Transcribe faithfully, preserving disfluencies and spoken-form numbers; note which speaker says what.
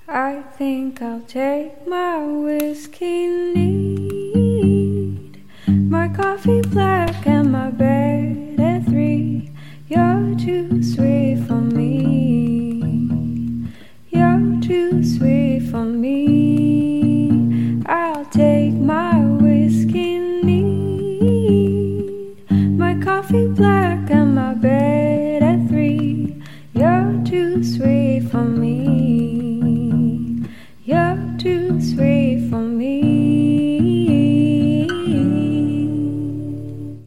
Speaker 1: I think I'll take my whiskey neat, my coffee black and my bed at three. You're too sweet for me, you're too sweet for me. I'll take my whiskey neat, my coffee black and my bed at three. You're too sweet for me, you're too sweet.